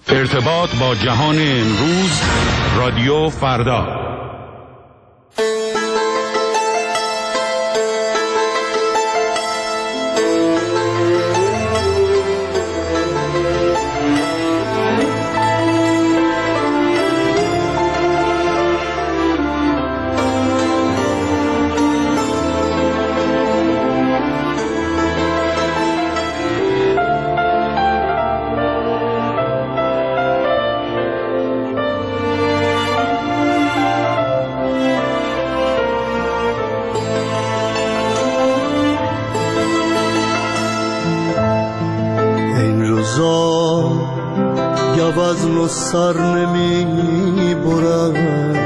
ارتباط با جهان امروز، رادیو فردا. وزن و سر نمی برم،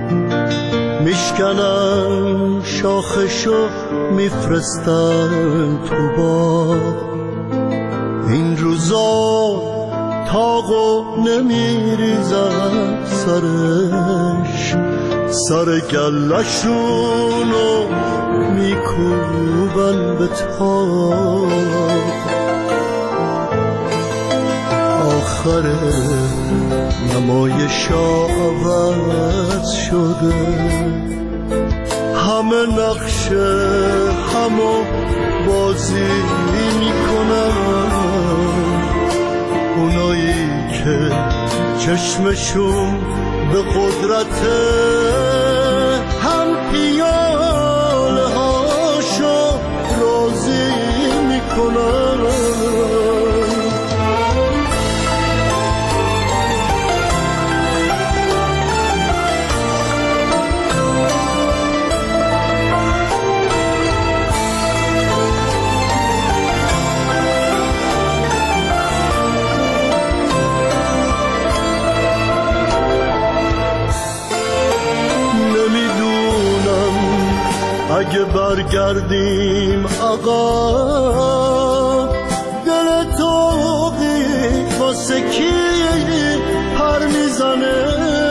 میشکنم شاخشو میفرستم تو باغ. این روزا تاقو نمیریزم سرش، سر گلشونو میکوبن به تاق. آخر نمایشا عوض شده، همه نقشه همو بازی میکنن. اونایی که چشمشون به قدرت هم پیاله هاشو راضی میکنن. اگه برگردیم آقا، دل توقی واسه کی پر میزنه؟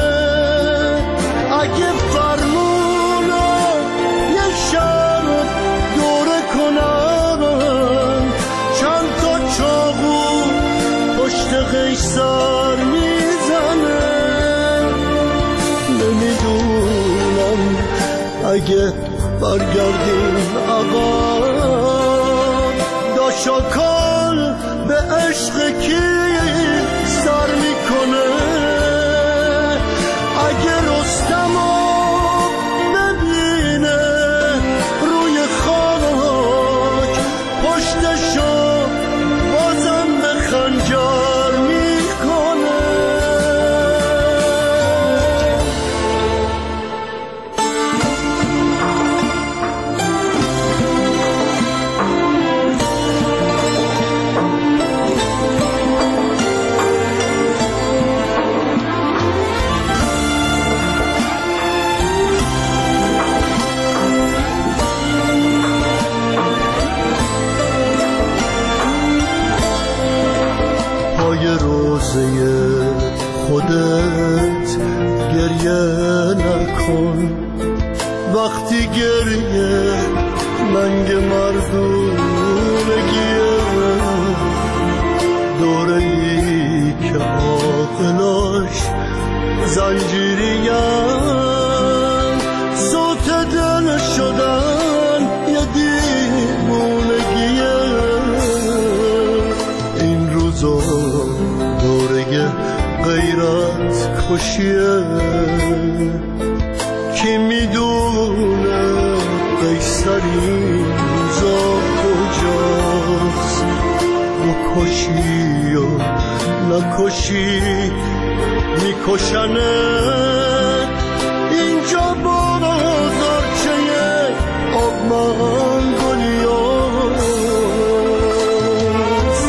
اگه فرمونو یه شب دوره کنن، چند تا چاقو پشت قیصر میزنه. نمیدونم اگه برگردیم آقا، داشاکال به عشق کی سر میکنه؟ اگه رستمو ببینه روی خاک، پشتشو بازم به خنجر میکنه. خودت گریه نکن، وقتی گریه لنگ مردونگیه. دوره‌ای که عاقلاش زنجیریم، صوت دل شدن یه دیوونگیه. این روزا دوره غیرت کشیه، کی میدونه قیصری روزا کجاست؟ بکشی و نکشی میکشنه. اینجا بازارچه آب منگولیاست.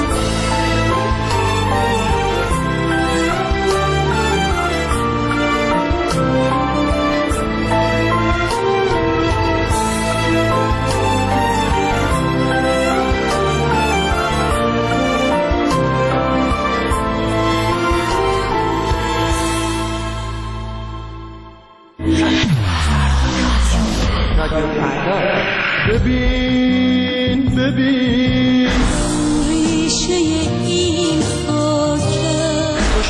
ببین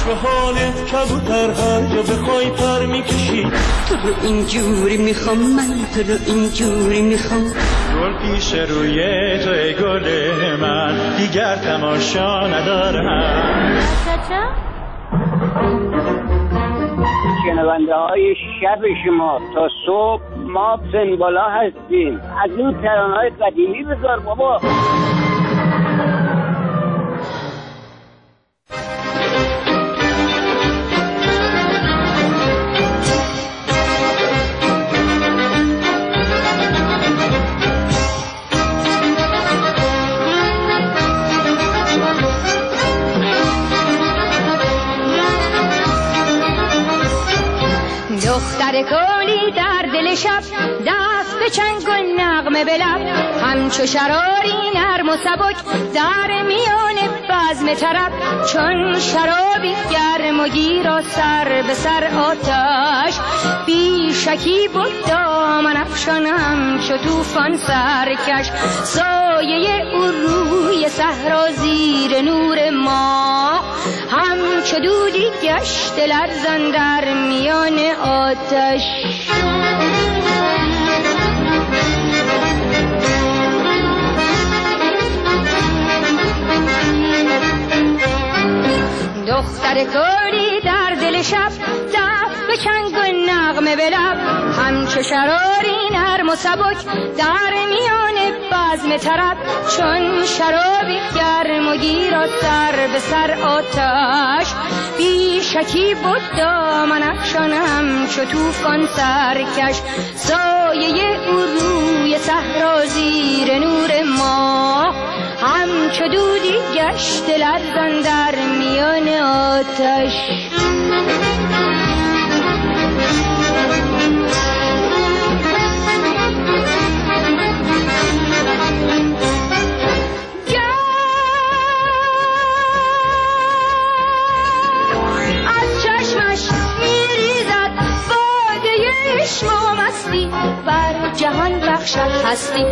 به حالت کبوتر هر جا بخوای پر میکشی. تو رو اینجوری میخوام من، تو رو اینجوری میخوام. گل پیش روی توی گل من، دیگر تماشا ندارم. شنونده های شب شما تا صبح ما سنبالا هستیم. از این ترانه‌های قدیمی بذار بابا. دختر کولی در دل شب، دست به چنگ و نغمه به لب، همچو شراری نرم و سبک در میان بزم طرب. چون شرابی گرم و گیر و سر به سر آتش، بی شکی بود دامن افشان همچو طوفان سرکش. سایه او روی صحرا زیر نور ماه، همچو دودی گشت لرزان در میان آتش. دختر کولی در دل شب، دست به چنگ و نغمه به لب، همچو شراری نرم و سبک در میان بزم طرب. چون شرابی گرم و گیر و سر به سر آتش، بی شکی بود دامن افشان همچو طوفان سرکش. سایه او روی صحرا زیر نور ماه، همچو دودی گشت لرزان در میان آتش. از چشمش میریزد باده عشق و مستی، بر جهان بخشد هستی.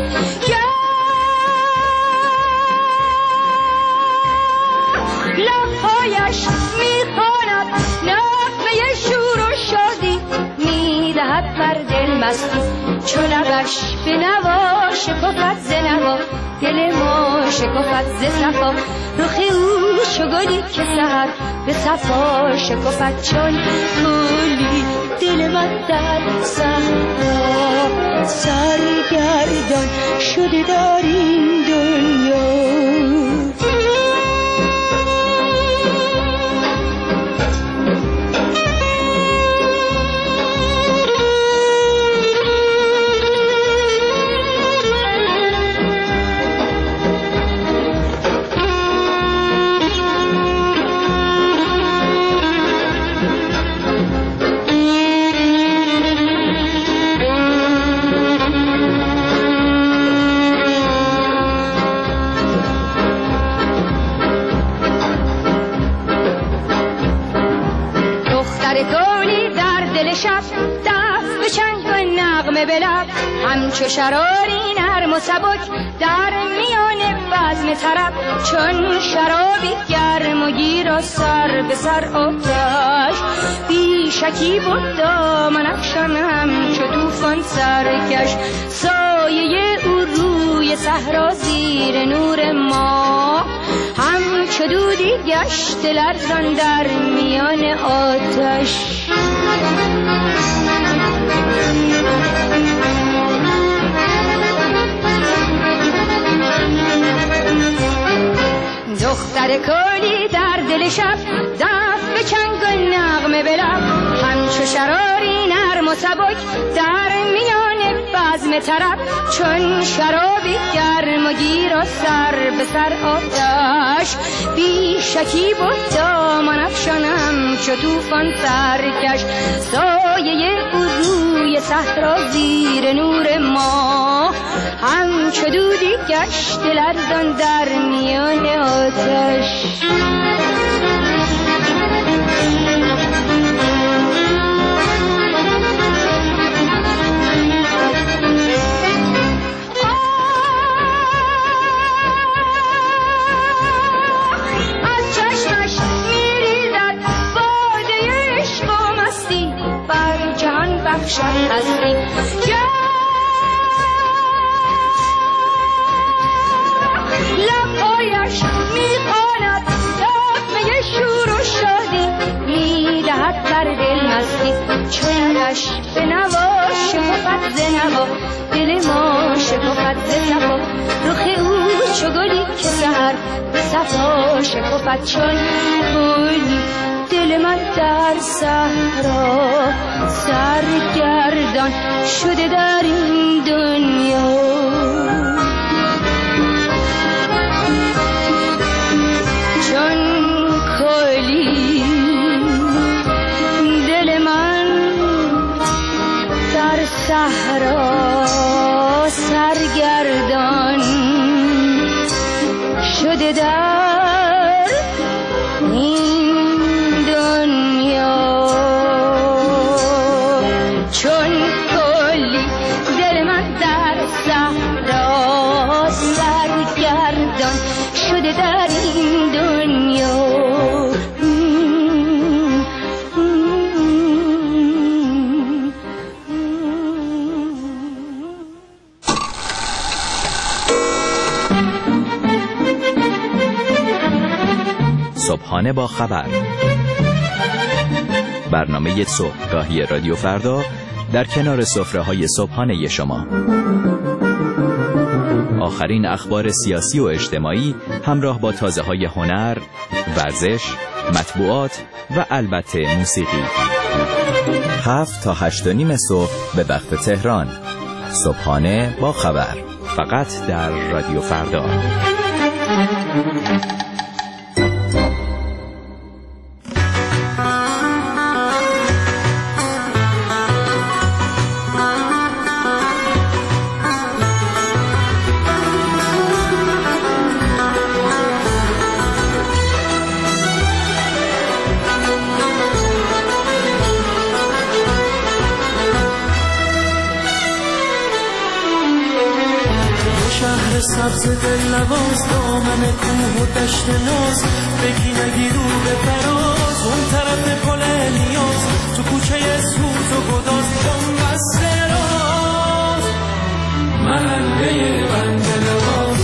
لبهایش میخواند نغمه شور و شادی، میدهد بر دل مستی. چو لبش به نوا شکفت ز نوا، دل ما شکفت ز صفا. رخ او چو گلی که سحر به صفا شکفت. چون کولی دل من در صحرا سرگردان شده در این دنیا. همچو شراری نرم و سبک در میان بزم طرب. چون شرابی گرم و گیر و سر به سر آتش، بی شکی بود دامن افشان همچو طوفان سرکش. سایه او روی صحرا زیر نور ماه، همچو دودی گشت لرزان در میان آتش. دختر کولی در دل شب، دست به چنگ و نغمه به لب، همچو شراری نرم و سبک در میان بزم طرب. چون شرابی گرم و گیر و سر به سر آتش، بی شکی بود دامن افشان همچو طوفان سرکش. سایه او روی صحرا زیر نور ماه، همچو دودی گشت لرزان در میان آتش. از چشمش میریزد شب هستی لبهایش میخواند نغمه شور و شادی میدهد بر دل مستی چهرش به نوا شکفت ز نوا دل ما شکفت ز صفا رخ او چو گلی که سحر به صفا شکفت چون گلی دل من در صحرا سرگردان شده در این دنیا صحرا سرگردان شده در این دنیا چون کلی دل من در صحرا سرگردان شده در این دنیا صبحانه با خبر، برنامه صبحگاهی رادیو فردا در کنار سفره‌های صبحانه شما. آخرین اخبار سیاسی و اجتماعی همراه با تازه‌های هنر، ورزش، مطبوعات و البته موسیقی. 7 تا 8:30 صبح به وقت تهران. صبحانه با خبر، فقط در رادیو فردا. سبز دل نواز دامن کوه و دشت ناز بگی نگی رو به فراز اون طرف گل نیاز تو کوچه سوز و گداز بنبست راز محله بند نواز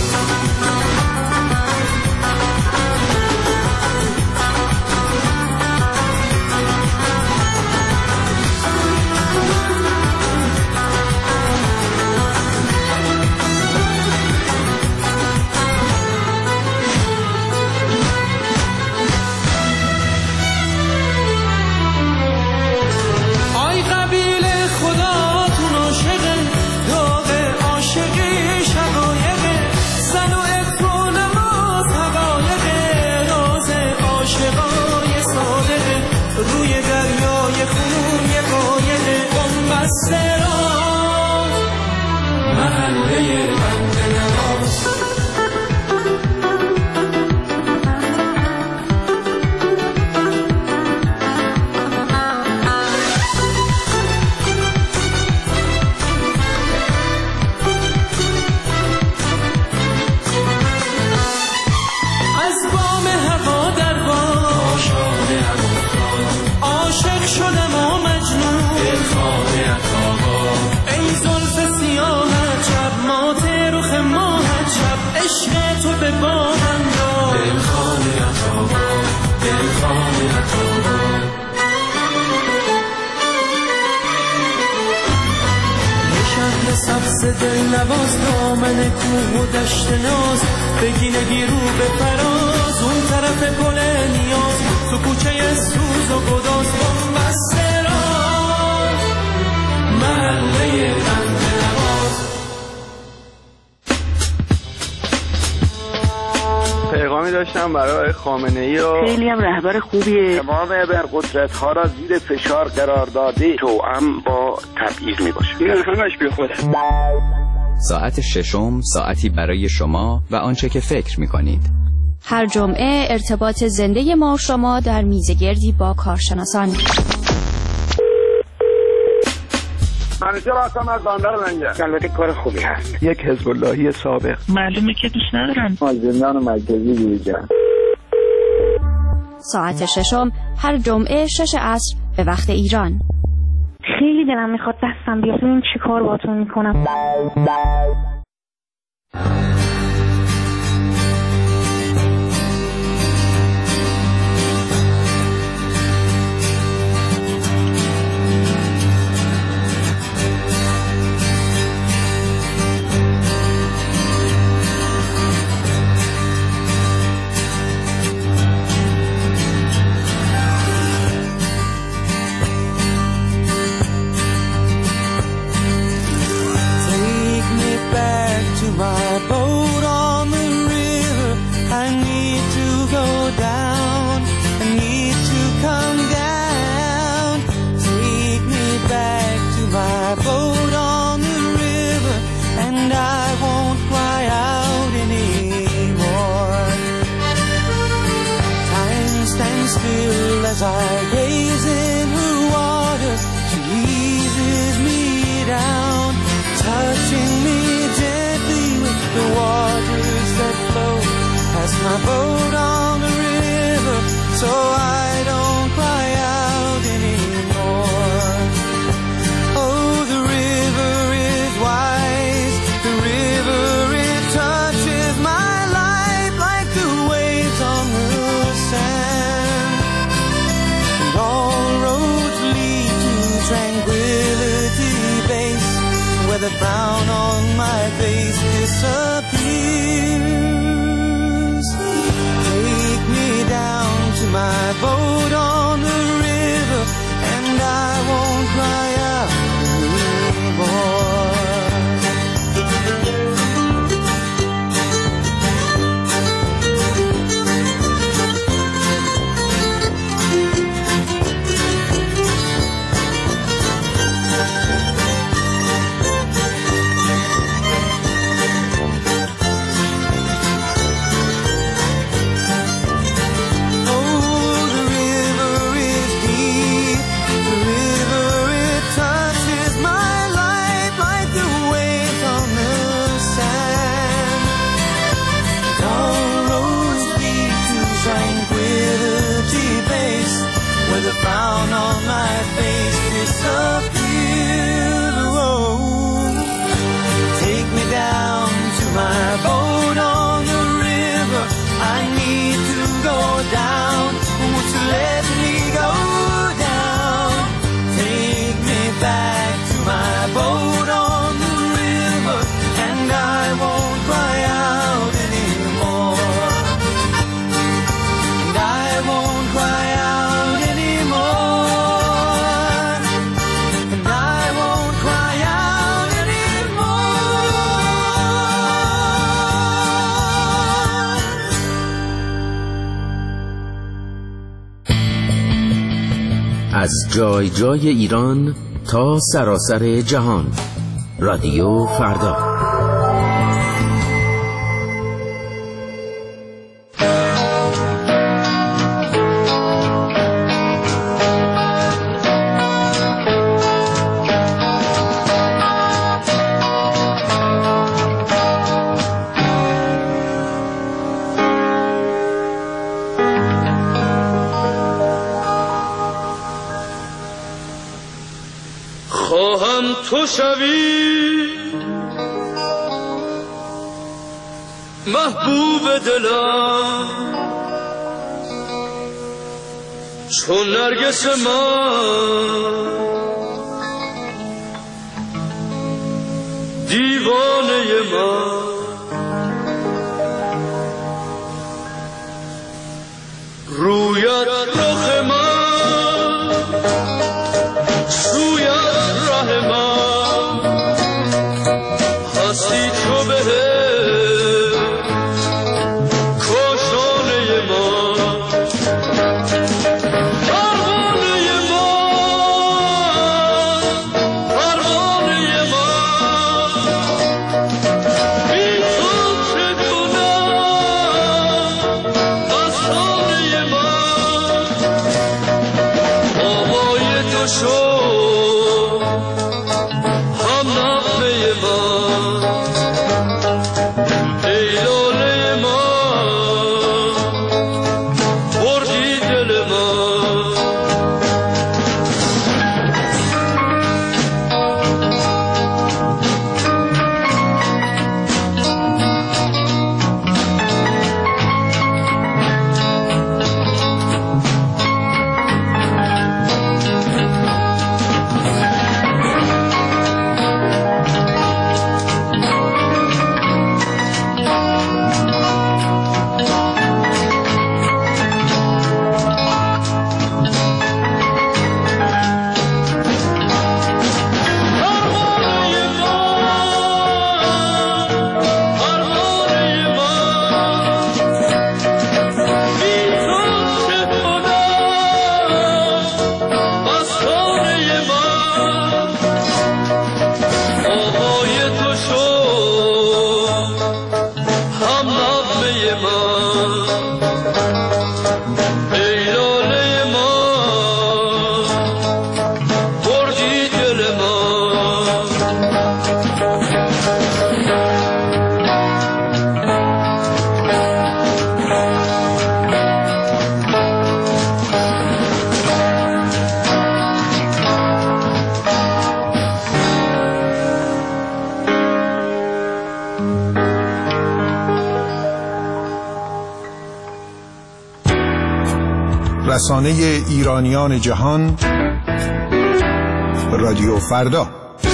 دل نواز دامن کوه و دشت ناز بگی نگی رو به فراز اون طرف گل نیاز تو کوچه سوز و گداز بنبست راز محله بند نواز. پیغامی داشتم برای خامنه‌ای و خیلی هم رهبر خوبیه. تمام ابرقدرت‌ها را زیر فشار قرار داده توأم با تبعیض میباشه. این همش بی خوده. ساعت ششم، ساعتی برای شما و آنچه که فکر میکنید. هر جمعه ارتباط زنده ما و شما در میزگردی با کارشناسان. منیجر هستم از بندر منجر. البته کار خوبی هست. یک حزب اللهی سابق. معلومه که دوست ندارم. زندان مرکزی بیرجان. ساعت ششم هر جمعه 6 عصر به وقت ایران. خیلی دلم میخواد دستم بیاد ببین چی کار باهاتون میکنم. As I gaze in her waters, she eases me down, touching me gently with the waters that flow past my boat on the river, so I don't cry out anymore. Oh, the river is wise, the river, it touches my life like the waves on the sand. All roads lead to Tranquility Base, where the frown on my face disappears. Take me down to my boat on the river, and I won't cry out anymore. The frown on my face disappeared. Oh, take me down to my boat on the river. I need to go down. Won't you let me go down? Take me back to my boat on the river, and I won't cry out anymore. And I won't cry out. از جای جای ایران تا سراسر جهان، رادیو فردا. تو شوی محبوب دلم چون نرگس من، دیوانه من. رویت رخ من، سویت ره من، هستی تو به کاشانه من، پروانه من، پروانه من. بی تو چه کنم دستانه من. رسانه ایرانیان جهان، رادیو فردا.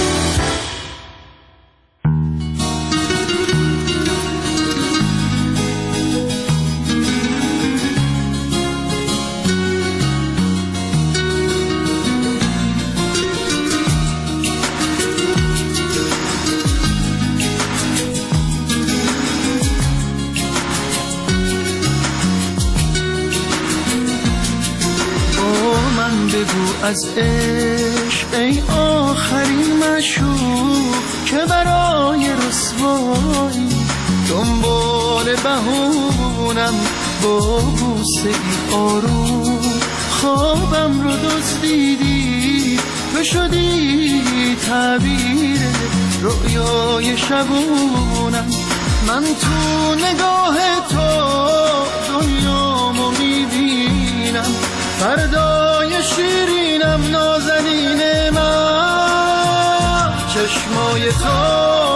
از عشق ای آخرین مشوق که برای رسوایی دنبال بهونم با بوسه ای آروم خوابم رو دزدیدی تو شدی تعبیر رؤیای شبونم. من تو نگاه تو دنیامو میبینم، فردای شیرینم نازنین من. چشمای تو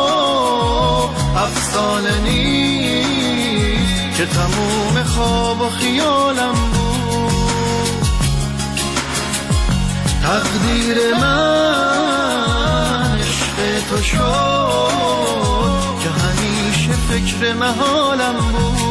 افسانه نیست که تموم خواب و خیالم بود. تقدیر من عشق تو شد که همیشه فکر محالم بود.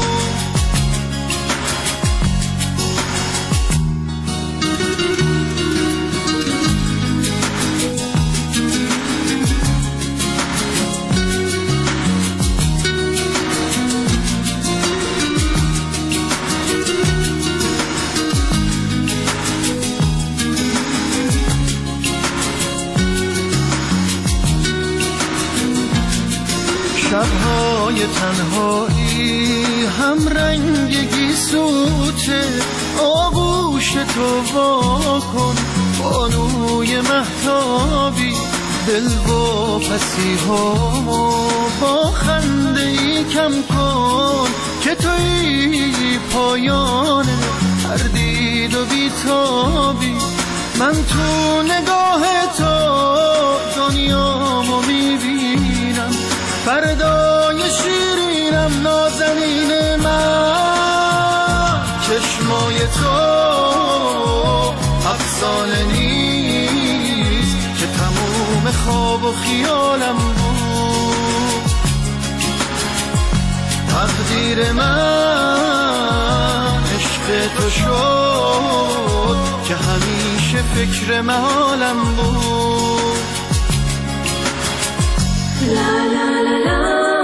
شب‌های تنهایی هم رنگی سوته، آغوش تو واکن بانوی مهتابی، دل و پسی‌هامو با خنده‌ای کم کن که توی پایان هر دید و بیتابی. من تو نگاه تو دنیامو میبینم، فردای شیرینم نازنین من. چشمای تو افسانه نیست که تموم خواب و خیالم بود. تقدیر من عشق تو شد که همیشه فکر محالم بود. لا لا لا لا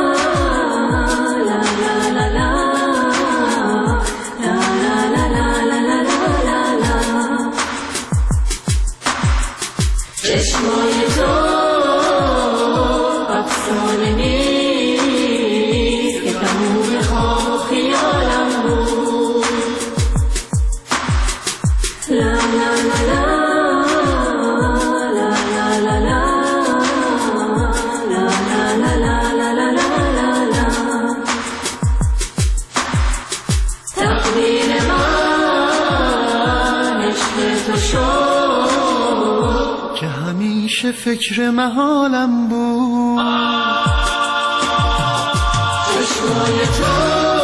چشمای تو افسانه نیست که تموم خواب و خیالم بود. لا لا لا فکر محالم بود. چشمای تو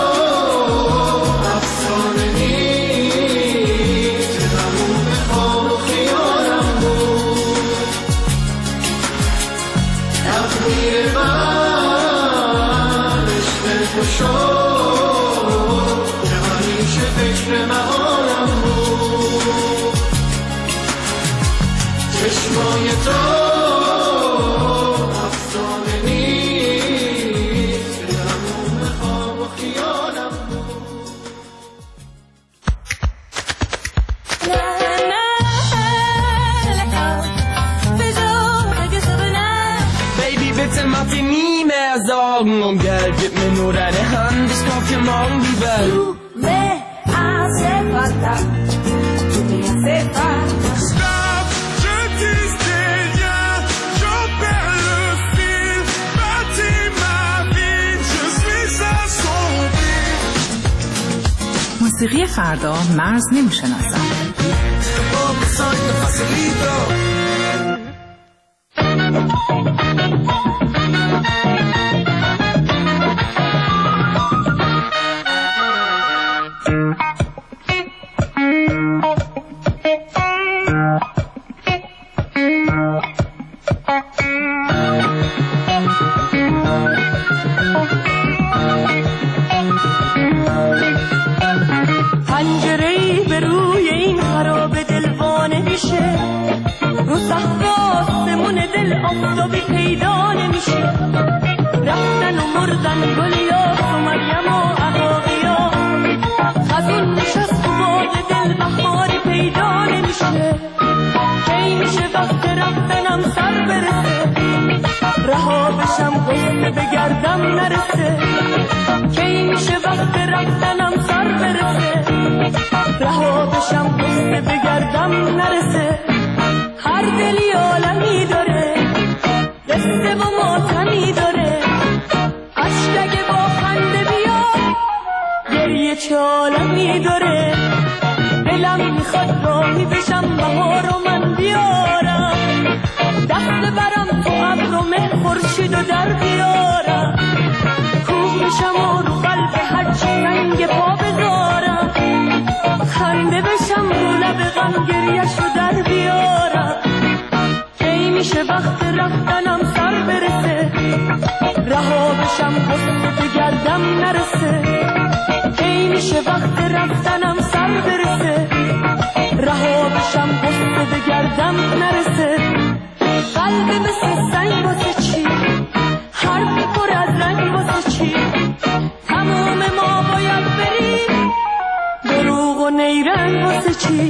افسانه نیست که تموم خواب و خیالم بود. تقدیر من عشق تو شد که همیشه فکر محالم بود. چشمای تو افسانه نیست که تموم خواب و خیالم بود. Baby, bitte mach dir nie mehr Sorgen um Geld, gib mir nur deine Hand, ich kauf dir morgen die Welt. Tu me hace falta, tu me hace falta. موسیقی فردا مرز نمی‌شناسد. آفتابی پیدا نمیشه. رفتن و مردن گلیاس و مریم و عقاقیا، خزون نشست و باد دل بهاری پیدا نمیشه. کی میشه وقت رفتنم سر برسه، رها بشم غصه بگردم نرسه. کی میشه وقت رفتنم سر برسه، رها بشم غصه بگردم نرسه. هر دلی عالمی داره، قصه و ماتمی داره. عشق اگه با خنده بیا، گریه چه عالمی داره. دلم میخواد راهی بشم بهار و من بیارم، دست برم تو ابر و مه خورشید و در بیارم. کوه میشم و رو قلب هرچی سنگ پا بذارم، خنده بشم رو لب غم گریه‌شو در بیارم. کی میشه وقت رفتنم سر برسه، رها بشم غصه بگردم نرسه. کی میشه وقت رفتنم سر برسه، رها بشم غصه بگردم نرسه. قلب مثل سنگ واسه چی، حرف پر از رنگ واسه چی. تمام ما باید بریم، دروغ و نیرنگ واسه چی.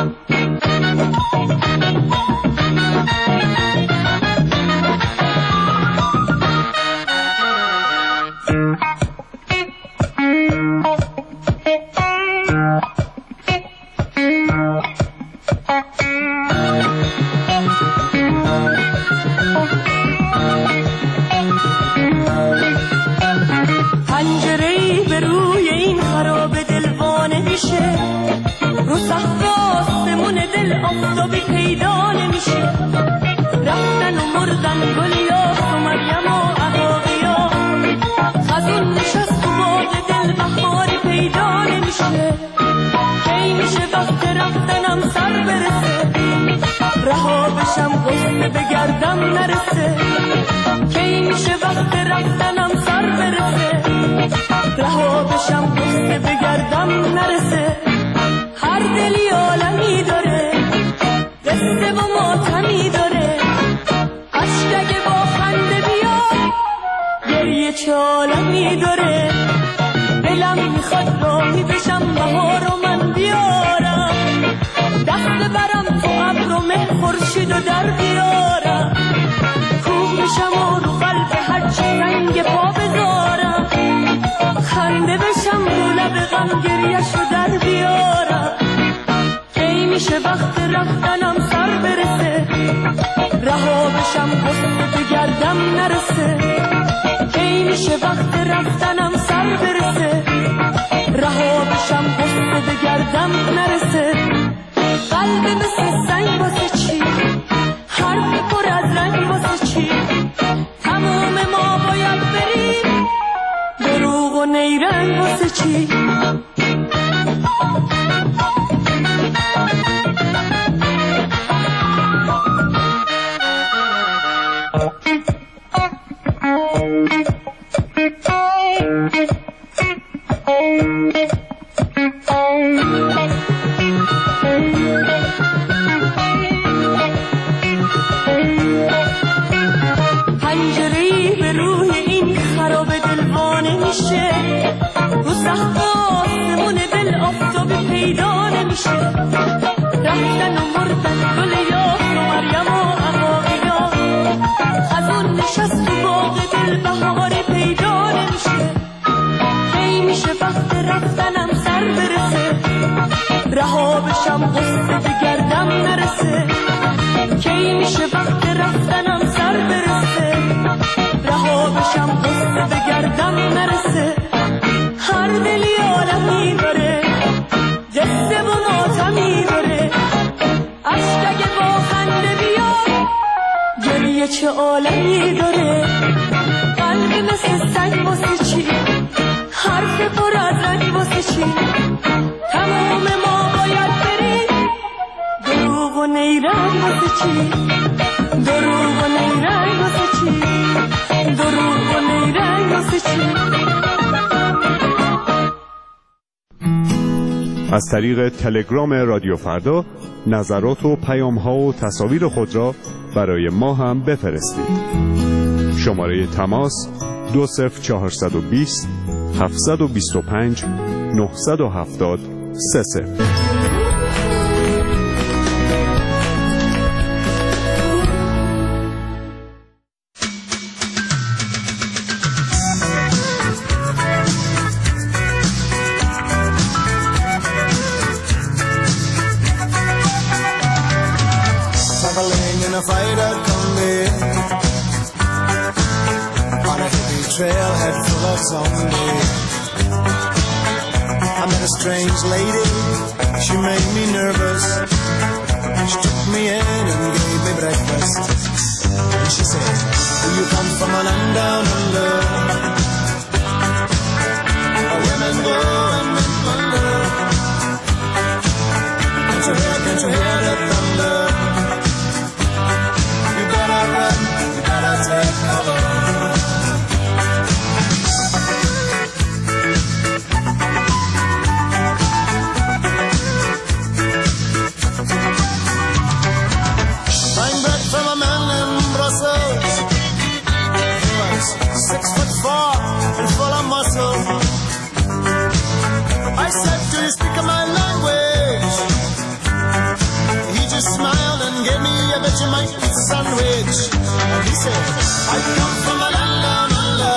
پنجره‌ای به روی این خراب دلوانه میشه، رو سقف آسمون دل آفتابی پیدا نمیشه. رفتن و مردن گلیاس و مریم و عقاقیا، خزون نشست و باد دل بهاری پیدا نمیشه. کی میشه وقت رفتنم سر برسه، رها بشم غصه بگردم نرسه. کی میشه وقت رفتنم سر برسه، رها بشم غصه بگردم نرسه. هر دلی عالمی داره، قصه و ماتمی داره. عشق اگه با خنده بیا، گریه چه عالمی داره. دلم میخواد راهی بشم بهار و من بیارم، دست برم تو ابر و مه خورشید و در بیارم. کوه میشم و رو قلب هرچی سنگ پا بذارم، خنده بشم رو لب غم گریه‌شو در بیارم. کی میشه وقت رفتنم سر برسه، رها بشم غصه بگردم نرسه. کی میشه وقت رفتنم سر برسه، رها بشم غصه بگردم نرسه. قلب مثل سنگ واسه چی، حرف پر از رنگ واسه چی. تمام ما باید بریم، دروغ و نیرنگ واسه چی. پنجره‌ای به روی این خراب دلوانه میشه، رو سقف آسمون دل آفتابی پیدا نمیشه. رفتن و مردن گلیاس و مریم و عقاقیا، خزون نشست و باغ دل بهاری پیدا نمیشه. کی میشه وقت رفتنم سر برسه، رها بشم غصه بگردم نرسه. کی میشه وقت رفتنم سر برسه، رها بشم غصه بگردم نرسه. هر دلی عالمی داره، قصه و ماتمی داره. عشق اگه با خنده بیا، گریه چه عالمی داره. قلب مثل سنگ واسه چی، حرف پر از رنگ واسه چی. تمام ما باید بریم، دروغ و نیرنگ واسه چی. دروغ و نیرنگ واسه چی. دروغ و نیرنگ واسه چی. از طریق تلگرام رادیو فردا نظرات و پیام‌ها و تصاویر خود را برای ما هم بفرستید. شماره تماس 20420 725 970 30. Trailhead full of zombie. I met a strange lady, she made me nervous. She took me in and gave me breakfast. And she said, do you come from a land down under? Where women go and men wonder. Can't you hear the thunder? You better run, you better take cover. I said, do you speak my language? He just smiled and gave me a Vegemite sandwich. And he said, I come from a land down under,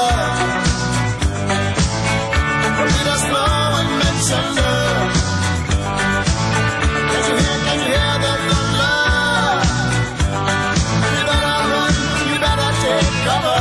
where leaders blow and men thunder. Can you hear the thunder? You better run, you better take cover.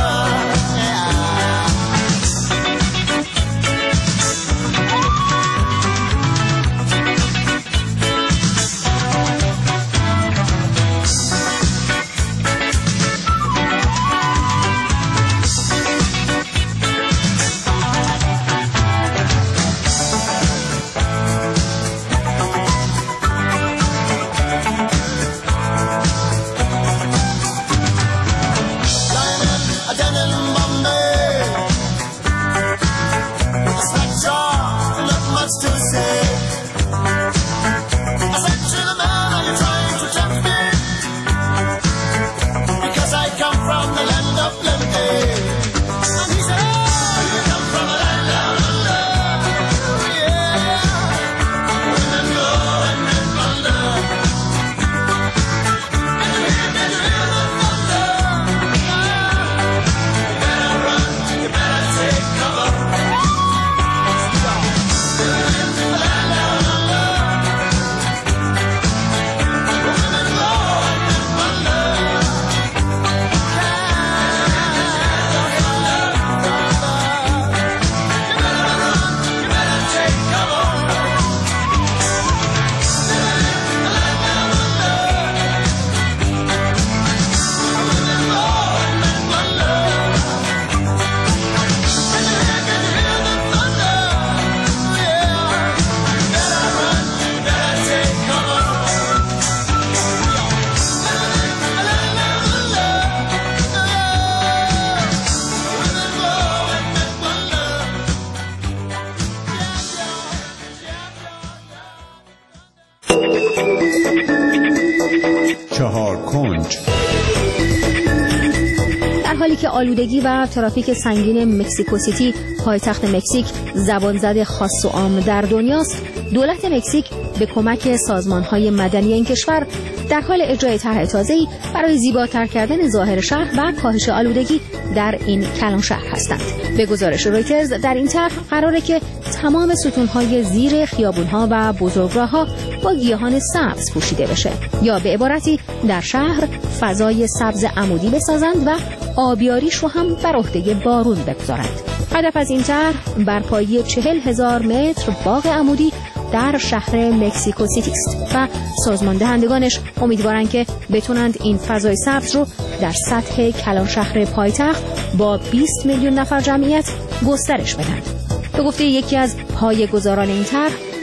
در حالی که آلودگی و ترافیک سنگین مکزیکو سیتی پایتخت مکزیک زبانزد خاص و عام در دنیاست، دولت مکزیک به کمک سازمان‌های مدنی این کشور در حال اجرای طرح تازه‌ای برای زیباتر کردن ظاهر شهر و کاهش آلودگی در این کلان شهر هستند. به گزارش رویترز در این طرح قراره که تمام ستون‌های زیر خیابون‌ها و بزرگراه‌ها با گیاهان سبز پوشیده بشه، یا به عبارتی در شهر فضای سبز عمودی بسازند و آبیاریش رو هم بر عهده بارون بگذارند. هدف از این طرح برپایی 40,000 متر باغ عمودی در شهر مکزیکو سیتی است و سازمان دهندگانش امیدوارند که بتونند این فضای سبز رو در سطح کلان شهر پایتخت با 20 میلیون نفر جمعیت گسترش بدن. به گفته یکی از پایه‌گذاران این طرح،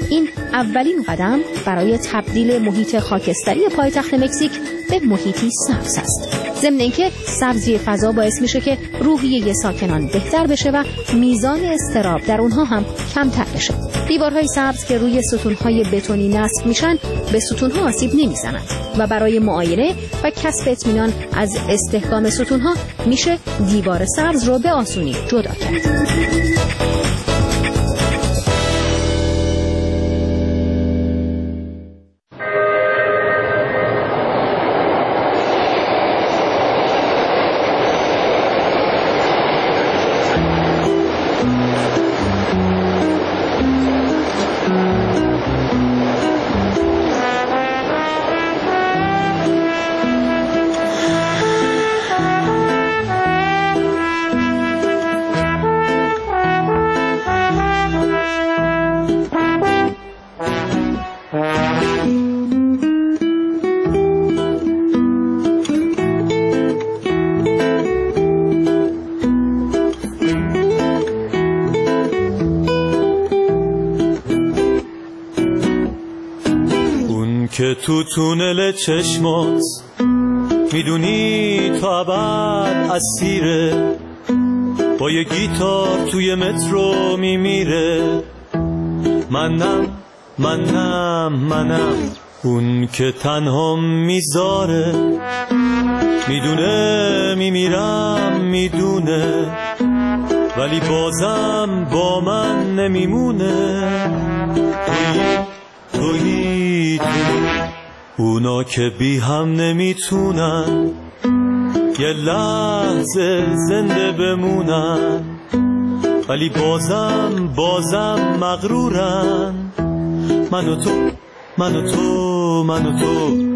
این اولین قدم برای تبدیل محیط خاکستری پایتخت مکزیک به محیطی سبز است. ضمن اینکه سبزی فضا باعث میشه که روحیه ساکنان بهتر بشه و میزان اضطراب در اونها هم کمتر بشه. دیوارهای سبز که روی ستونهای بتونی نصب میشن به ستونها آسیب نمیزنند و برای معاینه و کسب اطمینان از استحکام ستونها میشه دیوار سبز رو به آسونی جدا کرد. که تو تونل چشمات میدونی تا ابد اسیره، با یه گیتار توی مترو میمیره. منم اون که تنها میذاره، میدونه میمیرم میدونه، ولی بازم با من نمیمونه. تویی اونا که بی هم نمیتونن یه لحظه زنده بمونن، ولی بازم مغرورن. من و تو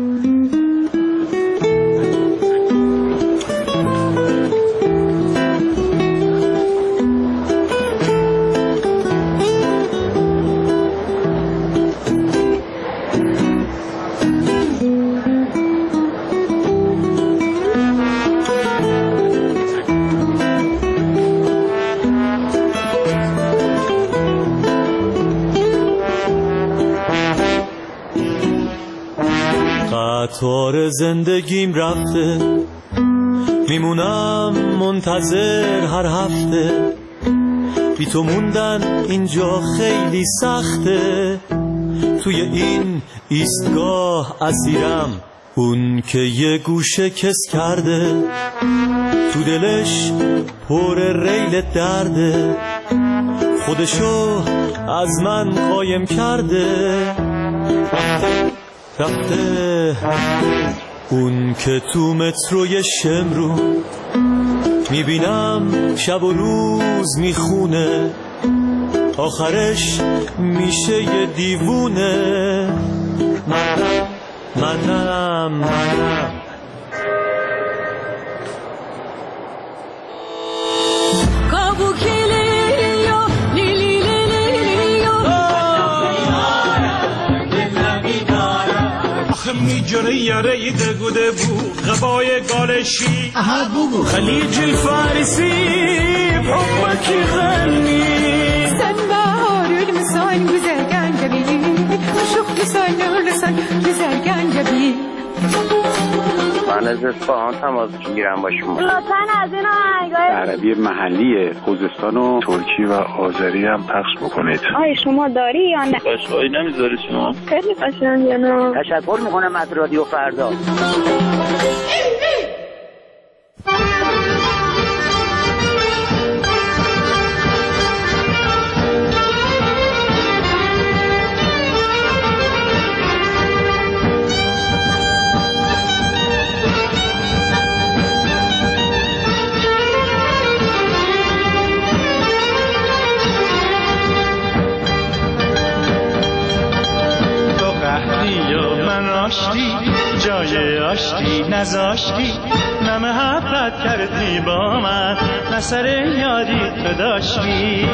قطار زندگیم رفته، میمونم منتظر هر هفته. بی تو موندن اینجا خیلی سخته، توی این ایستگاه اسیرم. اون که یه گوشه کس کرده، تو دلش پر ریل درده، خودشو از من قایم کرده. رفته اون که تو متروی شمرو میبینم شب و روز میخونه، آخرش میشه یه دیوونه. منم میجره یاره دگوده بو غبای گالشی خلیج الفارسی بحبك غني سنبا هورول مسان güzelgen جبی شوخ لسان güzelgen جبی. من از اصفهان تماس میگیرم با شما. لطفاً از این آهنگای عربی محلی خوزستان و ترکی و آذری هم پخش بکنید. آیا شما داری یا نه؟ قشقایی نمیذاری شما؟ خیلی قشنگه نه؟ تشکر میکنم از رادیو فردا. جای آشتی نذاشتی، نه محبت کردی با من، نه سر یادی تو داشتی.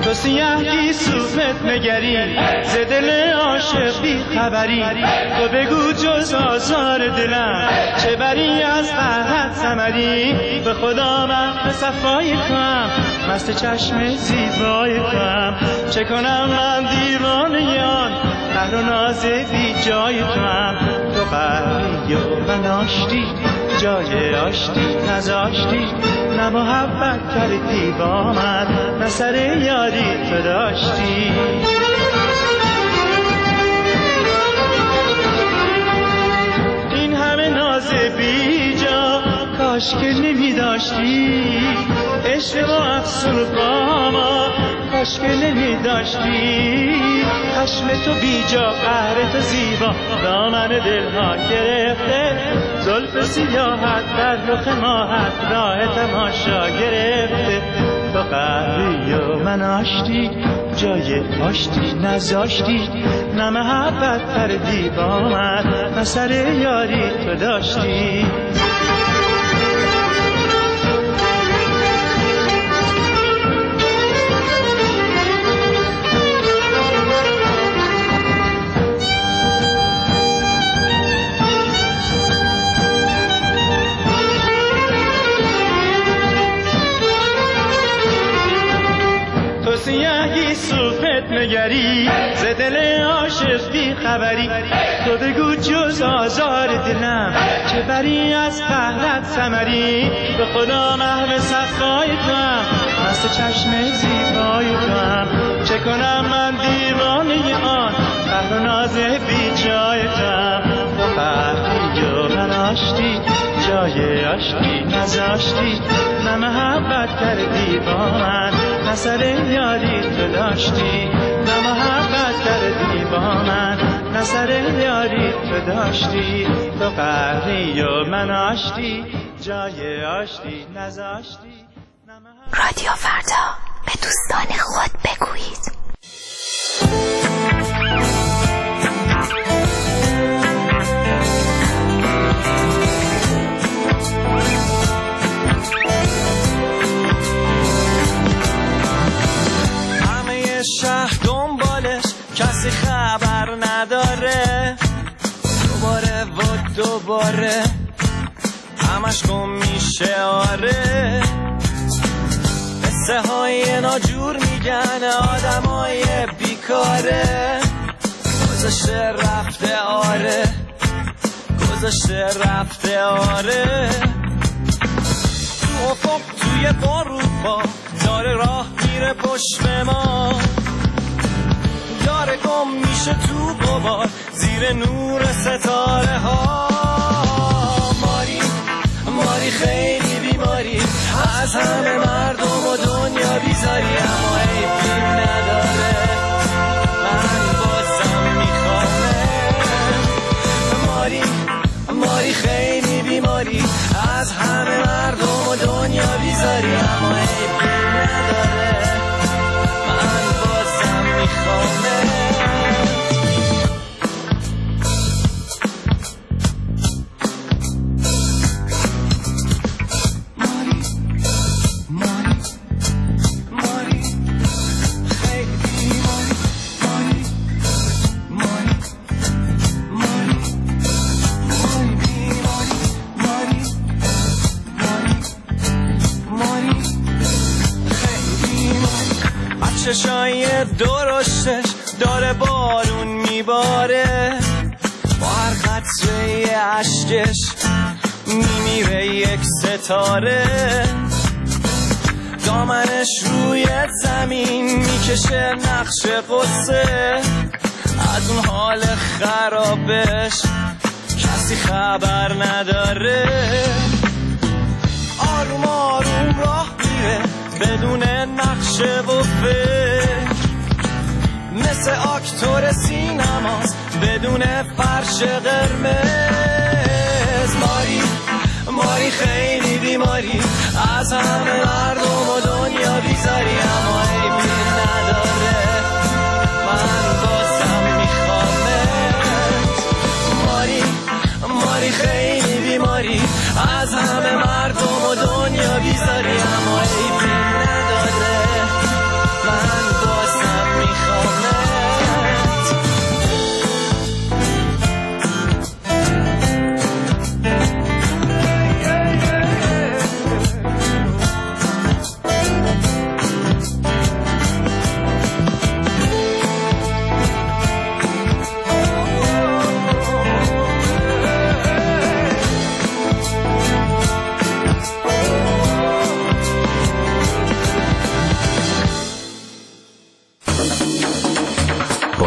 تو سیاهی سوفت نگری ز دل عاشق بی خبری تو بگو جز آزار دلم چه بری از قهرت ثمری به خدا من صفای توام مست چشم زیبای توام چه کنم من دیوانه آن قهر و ناز بی جای توام تو قهری و من آشتی جای آشتی نذاشتی نه محبت کردی با من نه سر یاری تو داشتی این همه ناز بی جا کاش که نمی داشتی عشق و افسون با ما کاش که نمی داشتی خشم تو بی جا قهر تو زیبا دامن دلها گرفته زلف سیاحت در رخ ماهت راه تماشا گرفته تو قهری و من آشتی جای آشتی نذاشتی نه محبت کردی با من نه سر یاری تو داشتی سیاهی سوفت نگری ز دل عاشق بی خبری تو بگو جز آزار دلم چه بری از قهرت ثمری به خدا محو صفای توام مست چشم زیبای توام چه کنم من دیوانه آن قهر و ناز بی جای توام تو قهری و من آشتی جای آشتی نذاشتی نه محبت کردی با من نه سر یاری تو داشتی نه محبت کردی با من نه سر یاری تو داشتی تو قهری و من آشتی جای آشتی نذاشتی رادیو فردا به دوستان خود بگویید شهر دنبالش کسی خبر نداره دوباره و دوباره همش گم میشه آره قصه های ناجور میگن آدمای بیکاره گذشته رفته آره گذشته رفته آره تو افق توی باروپا داره راه میره پشت ما داره گم میشه تو غبار زیر نور ستاره ها ماری ماری خیلی بیماری از همه مردم و دنیا بیزاری اما عیبی نداره من بازم میخوامه ماری ماری خیلی بیماری از همه مردم و دنیا بیزاری اما عیبی نداره من بازم میخوامه چشای درشتش داره بارون میباره با هر قطره عشقش میمیره یک ستاره دامنش روی زمین میکشه نقش قصه از اون حال خرابش کسی خبر نداره آروم آروم راه میره بدون نقشه و فکر مثل اکتور سینماست بدون فرش قرمز ماری ماری خیلی بیماری از همه مردم و دنیا بیزاری اما عیبی نداره من بازم میخوامت ماری ماری خیلی بیماری از همه مردم و دنیا بیزاری اما عیبی نداره من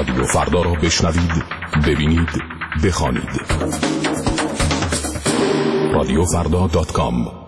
رادیو فردا را بشنوید، ببینید، بخوانید. radiofrda.com.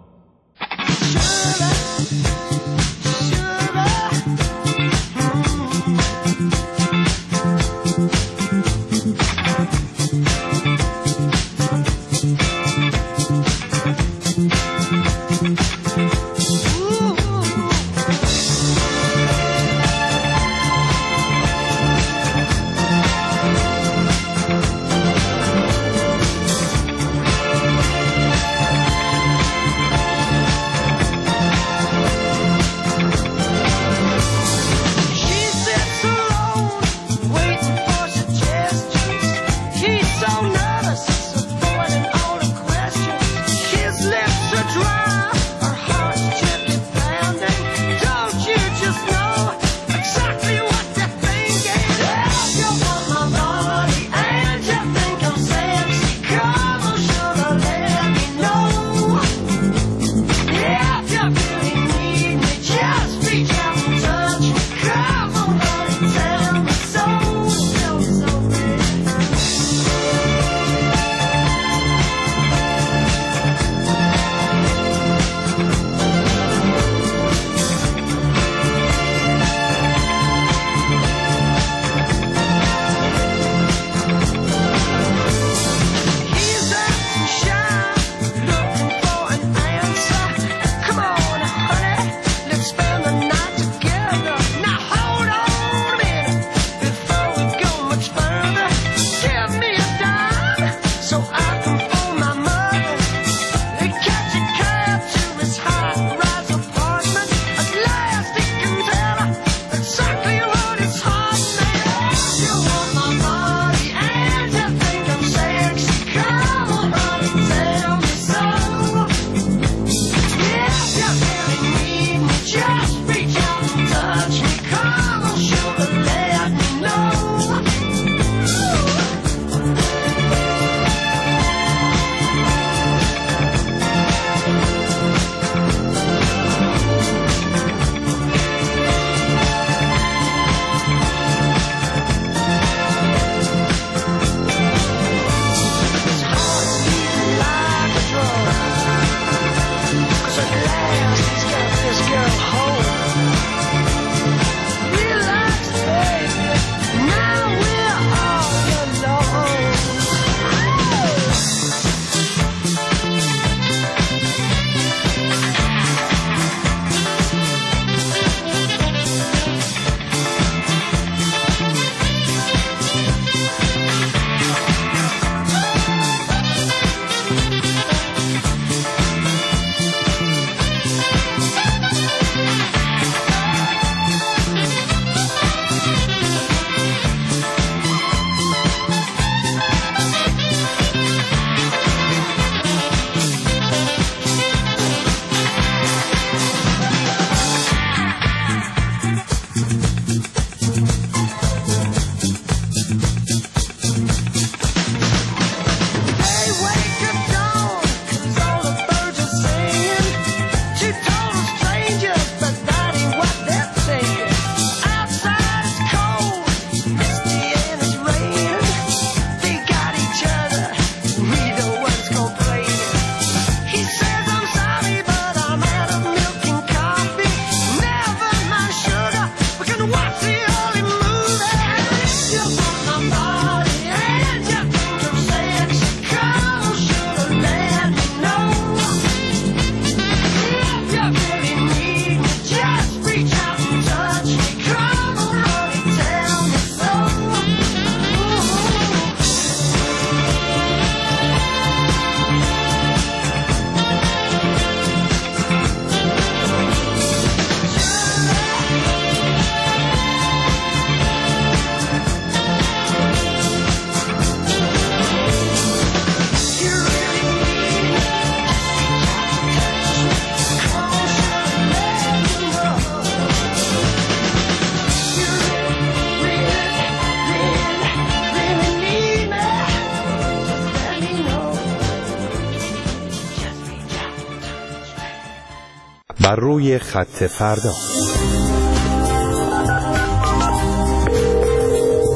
بر روی خط فردا.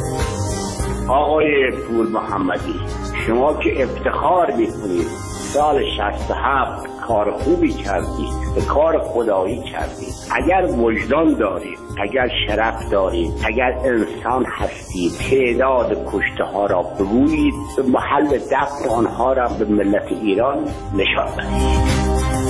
پور محمدی، شما که افتخار میکنید سال 67 کار خوبی کردید، به کار خدایی کردید. اگر وجدان دارید، اگر شرف دارید، اگر انسان هستید، تعداد کشته ها را بگویید، به محل دفن آنها را به ملت ایران نشان دهید.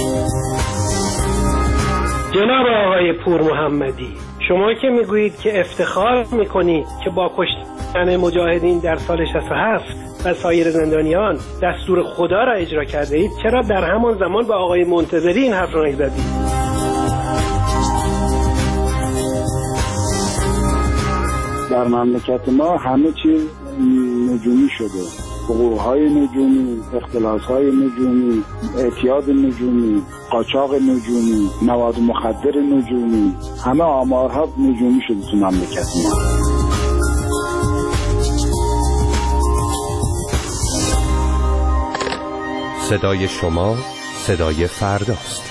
جناب آقای پور محمدی، شما که میگویید که افتخار میکنید که با کشتن مجاهدین در سال 67 و سایر زندانیان دستور خدا را اجرا کرده اید، چرا در همان زمان با آقای منتظری این حرف را نزدید؟ در مملکت ما همه چیز نجومی شده، حقوق‌های نجومی، اختلاس‌های نجومی، اعتیاد نجومی، قاچاق نجومی، مواد مخدر نجومی، همه آمارها نجومی شده تو مملکت ما. صدای شما صدای فرداست.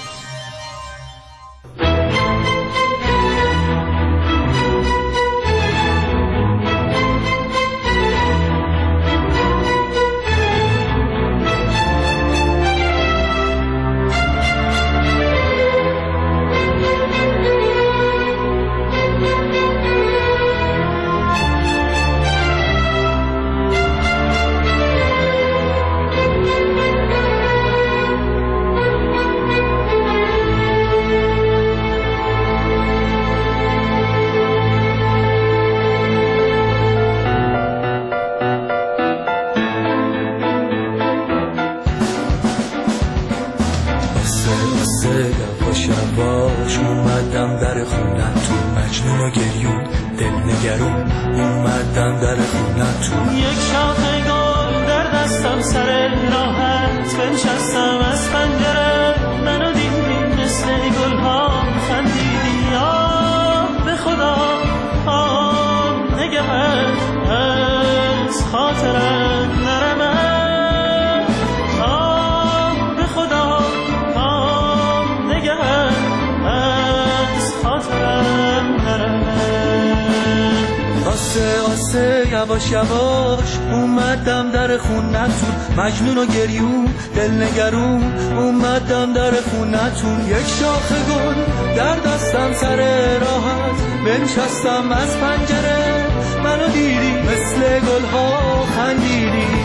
یواش اومدم در خونتون، مجنون و گریون دل نگرون اومدم در خونتون. یک شاخه گل در دستم سر راحت بنشستم از پنجره، منو دیدی مثل گل‌ها خندیدی. آه به خدا آه نگهت از خاطرت نرمه. آسه یواش یواش اومدم در خونتون، مجنون و گریون دل نگرون اومدم در خونتون. یک شاخه گل در دستم سر راحت بنشستم از پنجره، منو دیدی مثل گل‌ها خندیدی.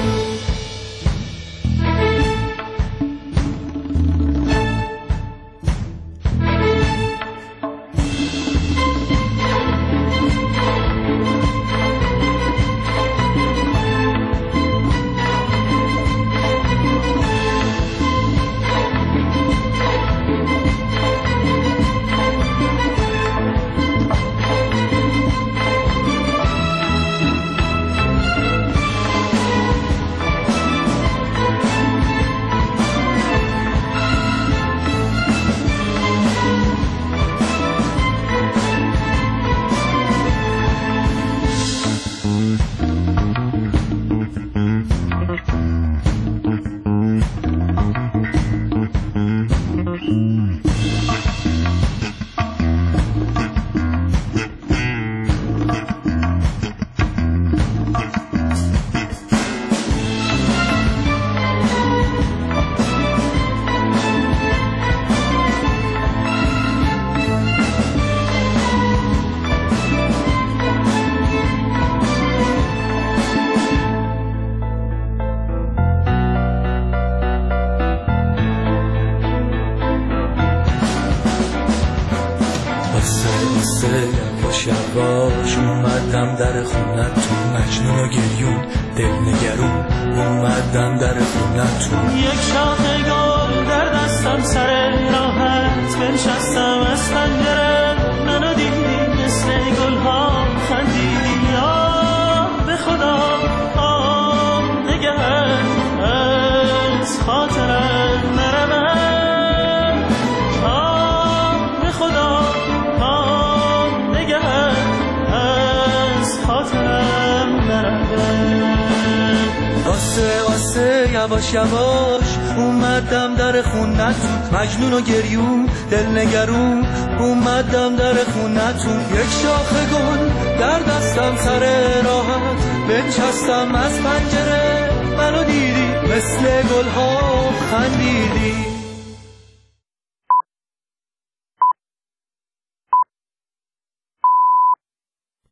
یواش یواش اومدم در خونتون، مجنون و گریون دل نگرون اومدم در خونتون. یک شاخه گل در دستم سر راحت بنشستم از پنجره، منو دیدی مثل گل‌ها خندیدی. آه به خدا آه نگهت از خاطرت نرمه. آسه یواش یواش اومدم در خونتون، مجنون و گریون دل نگرون اومدم در خونتون. یک شاخه گل در دستم سر راحت نچستم از پنجره منو دیدی مثل گلها خندیدی